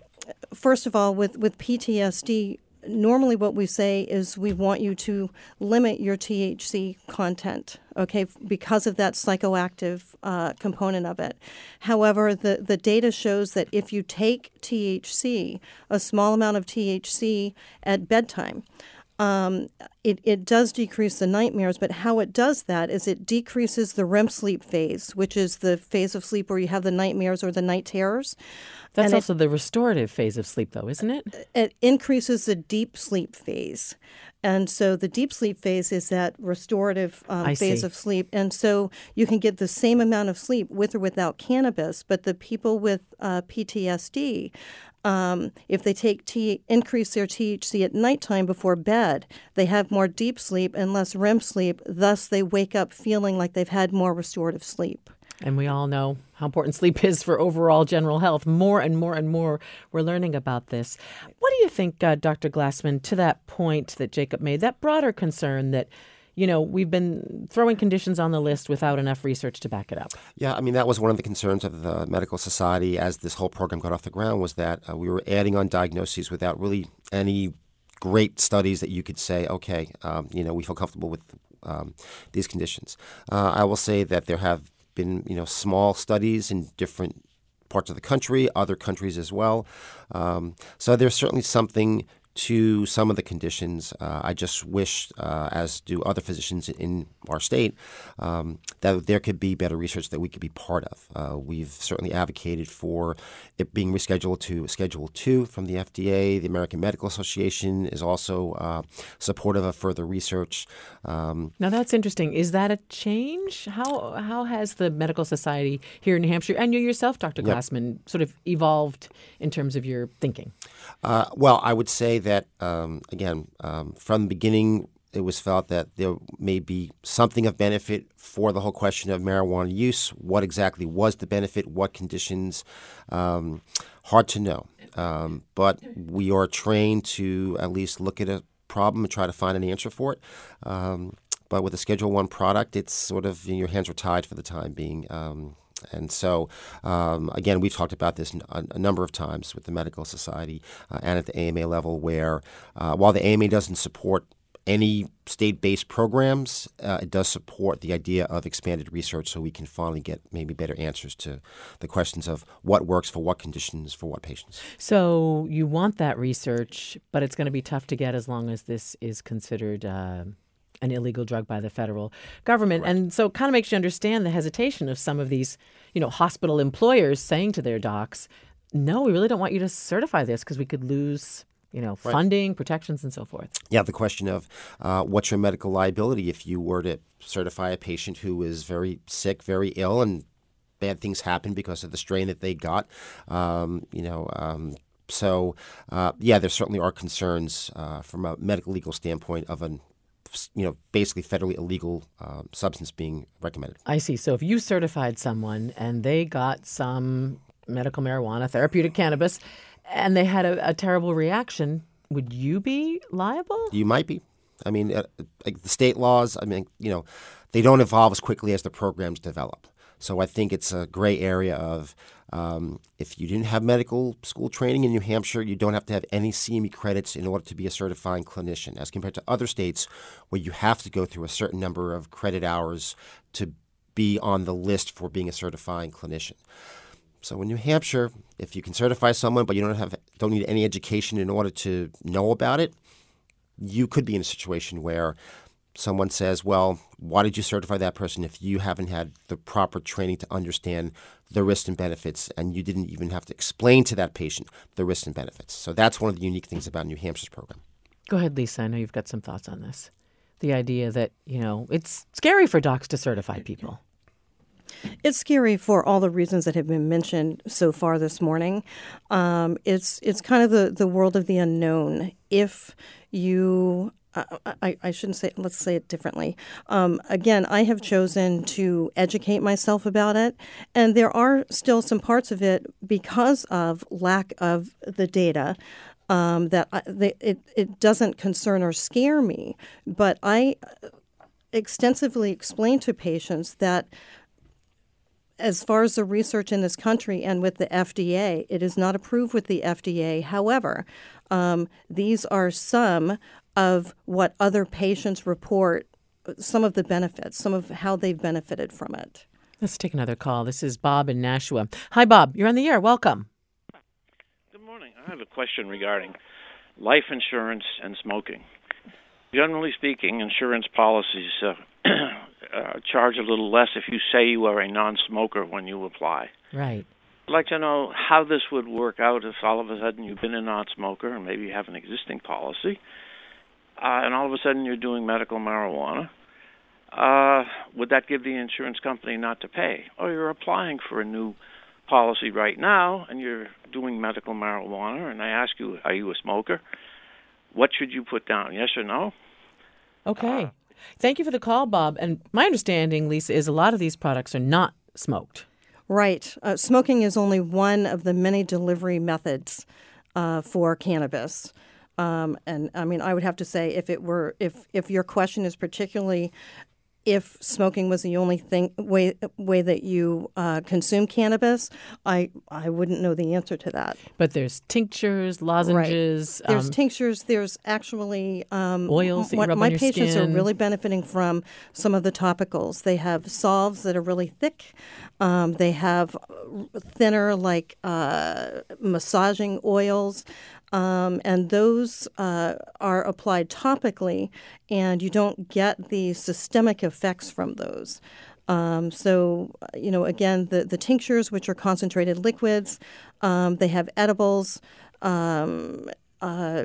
first of all, with, with P T S D, normally what we say is we want you to limit your T H C content, okay, because of that psychoactive uh, component of it. However, the, the data shows that if you take T H C, a small amount of T H C at bedtime, Um, it, it does decrease the nightmares, but how it does that is it decreases the R E M sleep phase, which is the phase of sleep where you have the nightmares or the night terrors. That's and also it, the restorative phase of sleep, though, isn't it? It increases the deep sleep phase. And so the deep sleep phase is that restorative um, phase see. of sleep. And so you can get the same amount of sleep with or without cannabis, but the people with uh, P T S D, Um, if they take T, increase their T H C at nighttime before bed, they have more deep sleep and less R E M sleep. Thus, they wake up feeling like they've had more restorative sleep. And we all know how important sleep is for overall general health. More and more and more we're learning about this. What do you think, uh, Doctor Glassman, to that point that Jacob made, that broader concern that, you know, we've been throwing conditions on the list without enough research to back it up? Yeah, I mean, that was one of the concerns of the Medical Society as this whole program got off the ground, was that uh, we were adding on diagnoses without really any great studies that you could say, okay, um, you know, we feel comfortable with um, these conditions. Uh, I will say that there have been, you know, small studies in different parts of the country, other countries as well. Um, so there's certainly something to some of the conditions. Uh, I just wish, uh, as do other physicians in our state, um, that there could be better research that we could be part of. Uh, we've certainly advocated for it being rescheduled to Schedule two from the F D A. The American Medical Association is also uh, supportive of further research. Um, now that's interesting. Is that a change? How how has the Medical Society here in New Hampshire, and you yourself, Doctor Yep. Glassman, sort of evolved in terms of your thinking? Uh, well, I would say that, um, again, um, from the beginning, it was felt that there may be something of benefit for the whole question of marijuana use. What exactly was the benefit? What conditions? Um, hard to know. Um, but we are trained to at least look at a problem and try to find an answer for it. Um, but with a Schedule One product, it's sort of, you know, your hands are tied for the time being. Um, And so, um, again, we've talked about this a, a number of times with the Medical Society uh, and at the A M A level, where uh, while the A M A doesn't support any state-based programs, uh, it does support the idea of expanded research so we can finally get maybe better answers to the questions of what works for what conditions, for what patients. So you want that research, but it's going to be tough to get as long as this is considered uh, an illegal drug by the federal government. Correct. And so it kind of makes you understand the hesitation of some of these, you know, hospital employers saying to their docs, no, we really don't want you to certify this because we could lose, you know, funding, right. protections, and so forth. Yeah, the question of uh, what's your medical liability if you were to certify a patient who is very sick, very ill, and bad things happen because of the strain that they got. Um, you know, um, so uh, yeah, there certainly are concerns uh, from a medical legal standpoint of an you know, basically federally illegal uh, substance being recommended. I see. So if you certified someone and they got some medical marijuana, therapeutic cannabis, and they had a, a terrible reaction, would you be liable? You might be. I mean, uh, like the state laws, I mean, you know, they don't evolve as quickly as the programs develop. So I think it's a gray area of um, if you didn't have medical school training in New Hampshire, you don't have to have any C M E credits in order to be a certifying clinician, as compared to other states where you have to go through a certain number of credit hours to be on the list for being a certifying clinician. So in New Hampshire, if you can certify someone but you don't have don't need any education in order to know about it, you could be in a situation where someone says, well, why did you certify that person if you haven't had the proper training to understand the risks and benefits, and you didn't even have to explain to that patient the risks and benefits? So that's one of the unique things about New Hampshire's program. Go ahead, Lisa. I know you've got some thoughts on this. The idea that, you know, it's scary for docs to certify people. It's scary for all the reasons that have been mentioned so far this morning. Um, it's it's kind of the, the world of the unknown. If you, uh, I, I shouldn't say, let's say it differently. Um, again, I have chosen to educate myself about it, and there are still some parts of it because of lack of the data. Um, that I, they, it, it doesn't concern or scare me, but I extensively explain to patients that as far as the research in this country and with the F D A, it is not approved with the F D A. However, um, these are some of what other patients report, some of the benefits, some of how they've benefited from it. Let's take another call. This is Bob in Nashua. Hi, Bob. You're on the air. Welcome. Good morning. I have a question regarding life insurance and smoking. Generally speaking, insurance policies uh, uh, charge a little less if you say you are a non-smoker when you apply. Right. I'd like to know how this would work out if all of a sudden you've been a non-smoker and maybe you have an existing policy, uh, and all of a sudden you're doing medical marijuana. Uh, would that give the insurance company not to pay? Or you're applying for a new policy right now and you're doing medical marijuana, and I ask you, are you a smoker? What should you put down, yes or no? Okay. Uh, Thank you for the call, Bob. And my understanding, Lisa, is a lot of these products are not smoked. Right. Uh, smoking is only one of the many delivery methods uh, for cannabis. Um, and I mean, I would have to say, if it were, if if your question is particularly if smoking was the only thing way way that you uh, consume cannabis, I I wouldn't know the answer to that. But there's tinctures, lozenges. Right. There's um, tinctures. There's actually um, oils that you what, rub my on your patients skin. are really benefiting from some of the topicals. They have salves that are really thick. Um, they have thinner, like uh, massaging oils. Um, and those uh, are applied topically, and you don't get the systemic effects from those. Um, so, you know, again, the, the tinctures, which are concentrated liquids, um, they have edibles, um, uh,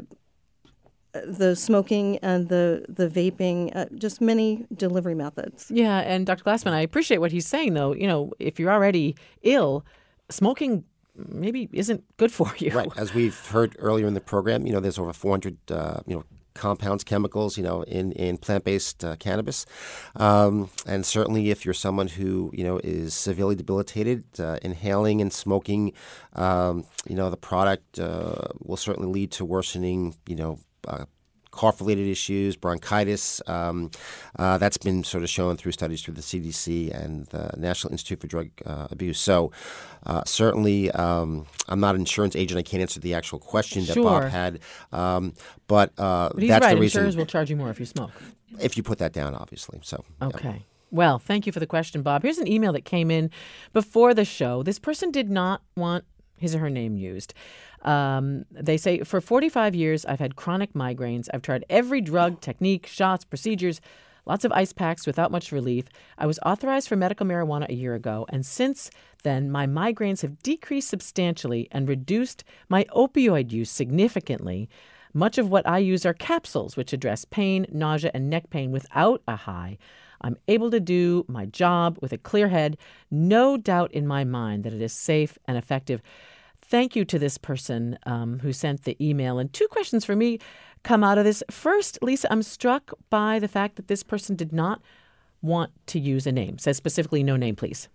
the smoking and the, the vaping, uh, just many delivery methods. Yeah, and Doctor Glassman, I appreciate what he's saying, though. You know, if you're already ill, smoking maybe isn't good for you. Right. As we've heard earlier in the program, you know, there's over four hundred, uh, you know, compounds, chemicals, you know, in, in plant-based uh, cannabis. Um, and certainly if you're someone who, you know, is severely debilitated, uh, inhaling and smoking, um, you know, the product uh, will certainly lead to worsening, you know, uh, cough-related issues, bronchitis. Um, uh, that's been sort of shown through studies through the C D C and the National Institute for Drug uh, Abuse. So uh, certainly, um, I'm not an insurance agent. I can't answer the actual question that Sure. Bob had. Um, but uh, But he's that's right. the reason. Insurers will charge you more if you smoke. If you put that down, obviously. So yeah. Okay. Well, thank you for the question, Bob. Here's an email that came in before the show. This person did not want his or her name used. Um, they say, for forty-five years, I've had chronic migraines. I've tried every drug, technique, shots, procedures, lots of ice packs without much relief. I was authorized for medical marijuana a year ago, and since then, my migraines have decreased substantially and reduced my opioid use significantly. Much of what I use are capsules, which address pain, nausea, and neck pain without a high. I'm able to do my job with a clear head. No doubt in my mind that it is safe and effective. Thank you to this person um, who sent the email. And two questions for me come out of this. First, Lisa, I'm struck by the fact that this person did not want to use a name. Says specifically, no name, please.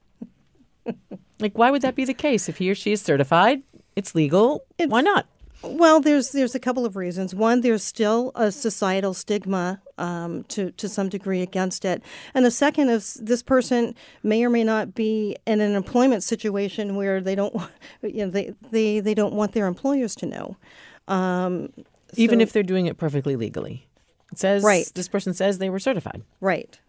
Like, why would that be the case? If he or she is certified, it's legal. It's, why not? Well, there's there's a couple of reasons. One, there's still a societal stigma um, to to some degree against it, and the second is this person may or may not be in an employment situation where they don't, you know, they they, they don't want their employers to know, um, even so, if they're doing it perfectly legally. It says right. This person says they were certified, right?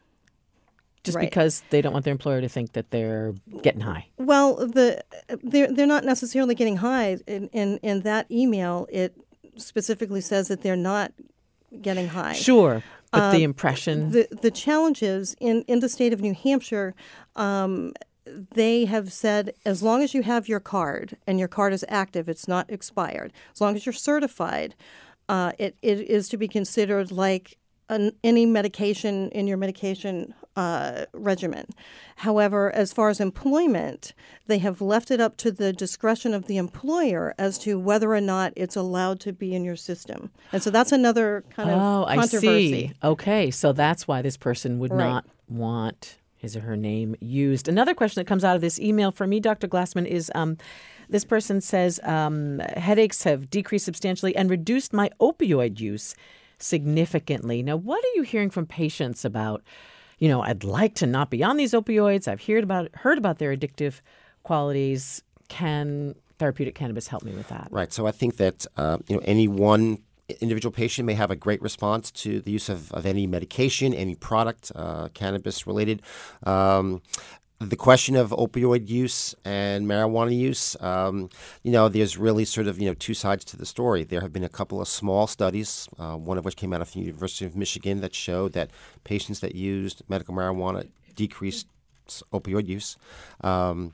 Just right. because they don't want their employer to think that they're getting high. Well, the they're they're not necessarily getting high. In, in in that email, it specifically says that they're not getting high. Sure, but um, the impression. The the challenge is in in the state of New Hampshire. Um, they have said as long as you have your card and your card is active, it's not expired. As long as you're certified, uh, it it is to be considered like an, any medication in your medication Uh, regimen. However, as far as employment, they have left it up to the discretion of the employer as to whether or not it's allowed to be in your system. And so that's another kind of oh, controversy. I see. Okay, so that's why this person would Right. not want his or her name used. Another question that comes out of this email for me, Doctor Glassman, is um, this person says, um, headaches have decreased substantially and reduced my opioid use significantly. Now, what are you hearing from patients about, you know, I'd like to not be on these opioids. I've heard about heard about their addictive qualities. Can therapeutic cannabis help me with that? Right. So I think that uh, you know any one individual patient may have a great response to the use of, of any medication, any product, uh, cannabis related. Um, the question of opioid use and marijuana use, um, you know, there's really sort of, you know, two sides to the story. There have been a couple of small studies, uh, one of which came out of the University of Michigan, that showed that patients that used medical marijuana decreased opioid use. Um,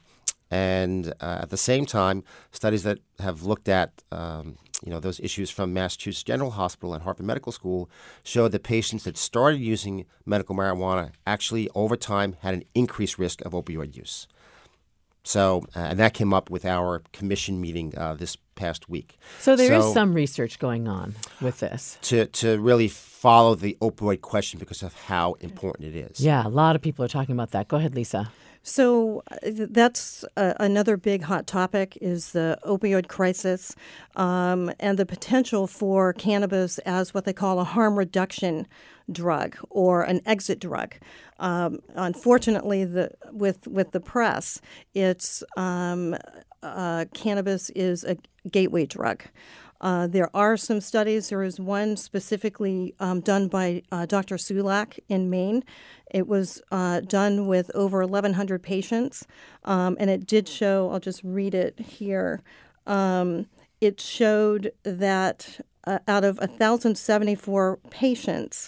and uh, at the same time, studies that have looked at um, you know, those issues from Massachusetts General Hospital and Harvard Medical School showed that patients that started using medical marijuana actually over time had an increased risk of opioid use. So, uh, and that came up with our commission meeting uh, this past week. So there so, is some research going on with this. To, to really follow the opioid question because of how important it is. Yeah, a lot of people are talking about that. Go ahead, Lisa. So uh, that's uh, another big hot topic is the opioid crisis um, and the potential for cannabis as what they call a harm reduction drug or an exit drug. Um, unfortunately, the, with with the press, it's um, uh, cannabis is a gateway drug. Uh, there are some studies. There is one specifically um, done by uh, Doctor Sulak in Maine. It was uh, done with over eleven hundred patients, um, and it did show, I'll just read it here, um, it showed that uh, out of one thousand seventy-four patients,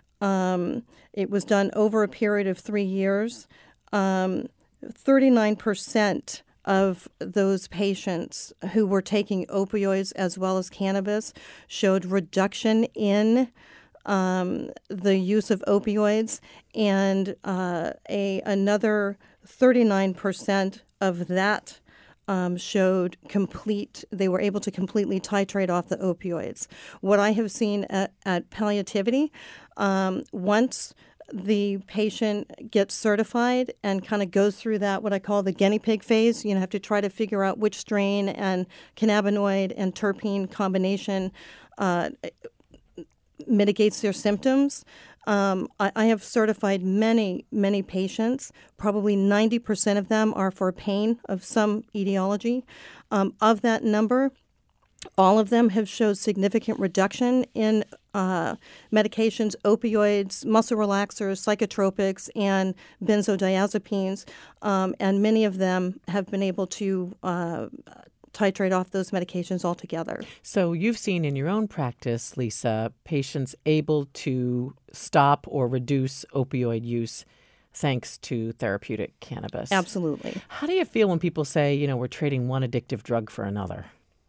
um, it was done over a period of three years, um, thirty-nine percent of those patients who were taking opioids as well as cannabis showed reduction in um, the use of opioids, and uh, a another thirty-nine percent of that um, showed complete, they were able to completely titrate off the opioids. What I have seen at, at Palliativity, um, once the patient gets certified and kind of goes through that, what I call the guinea pig phase. You know, have to try to figure out which strain and cannabinoid and terpene combination uh, mitigates their symptoms. Um, I, I have certified many, many patients. Probably ninety percent of them are for pain of some etiology. Um, of that number, all of them have showed significant reduction in uh, medications, opioids, muscle relaxers, psychotropics, and benzodiazepines. Um, and many of them have been able to uh, titrate off those medications altogether. So you've seen in your own practice, Lisa, patients able to stop or reduce opioid use thanks to therapeutic cannabis. Absolutely. How do you feel when people say, you know, we're trading one addictive drug for another?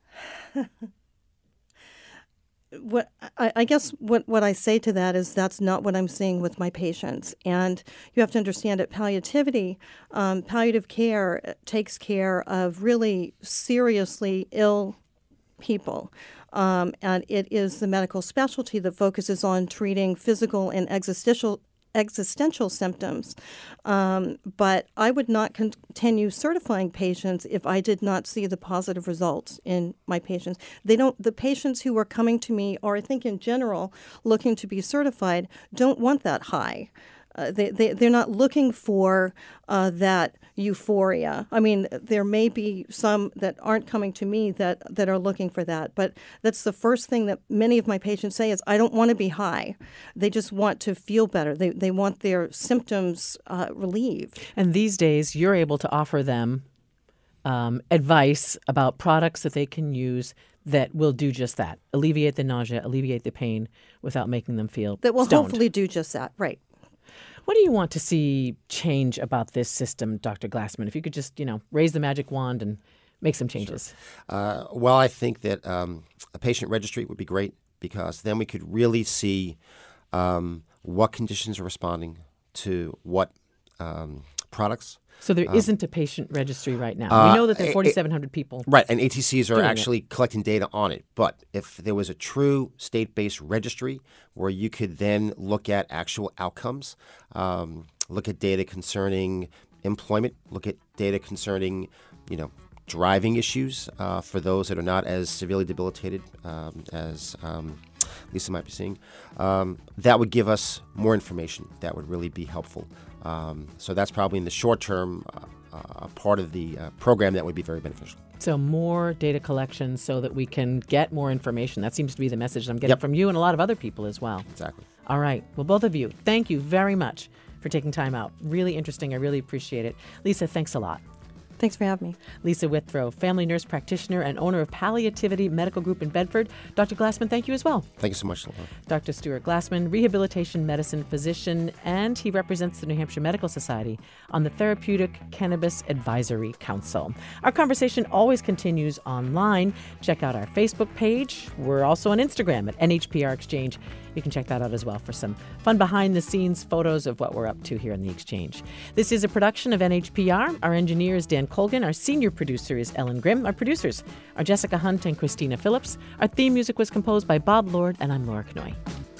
What I, I guess what, what I say to that is that's not what I'm seeing with my patients. And you have to understand that palliativity, um, palliative care takes care of really seriously ill people. Um, and it is the medical specialty that focuses on treating physical and existential existential symptoms. Um, but I would not continue certifying patients if I did not see the positive results in my patients. They don't, the patients who are coming to me, or I think in general, looking to be certified, don't want that high. Uh, they, they, they're not looking for uh, that euphoria. I mean, there may be some that aren't coming to me that, that are looking for that. But that's the first thing that many of my patients say is, I don't want to be high. They just want to feel better. They, they want their symptoms uh, relieved. And these days, you're able to offer them um, advice about products that they can use that will do just that, alleviate the nausea, alleviate the pain without making them feel That will stoned. hopefully do just that, right. What do you want to see change about this system, Doctor Glassman? If you could just, you know, raise the magic wand and make some changes. Sure. Uh, well, I think that um, a patient registry would be great because then we could really see um, what conditions are responding to what um, products. So there um, isn't a patient registry right now. Uh, we know that there are forty-seven hundred people. Right, and A T Cs are actually it. collecting data on it. But if there was a true state-based registry where you could then look at actual outcomes, um, look at data concerning employment, look at data concerning, you know, driving issues uh, for those that are not as severely debilitated um, as um, Lisa might be seeing, um, that would give us more information. That would really be helpful. Um, so that's probably in the short term uh, uh, part of the uh, program that would be very beneficial. So more data collection so that we can get more information. That seems to be the message I'm getting Yep. from you and a lot of other people as well. Exactly. All right. Well, both of you, thank you very much for taking time out. Really interesting. I really appreciate it. Lisa, thanks a lot. Thanks for having me. Lisa Withrow, family nurse practitioner and owner of Palliativity Medical Group in Bedford. Doctor Glassman, thank you as well. Thank you so much, Laura. Doctor Stuart Glassman, rehabilitation medicine physician, and he represents the New Hampshire Medical Society on the Therapeutic Cannabis Advisory Council. Our conversation always continues online. Check out our Facebook page. We're also on Instagram at N H P R Exchange. You can check that out as well for some fun behind-the-scenes photos of what we're up to here in the Exchange. This is a production of N H P R. Our engineer is Dan Colgan. Our senior producer is Ellen Grimm. Our producers are Jessica Hunt and Christina Phillips. Our theme music was composed by Bob Lord, and I'm Laura Knoy.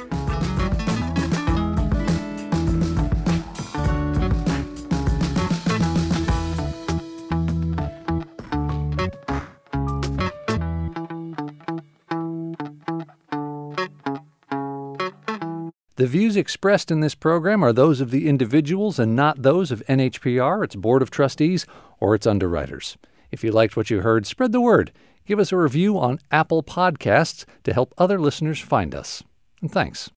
The views expressed in this program are those of the individuals and not those of N H P R, its Board of Trustees, or its underwriters. If you liked what you heard, spread the word. Give us a review on Apple Podcasts to help other listeners find us. And thanks.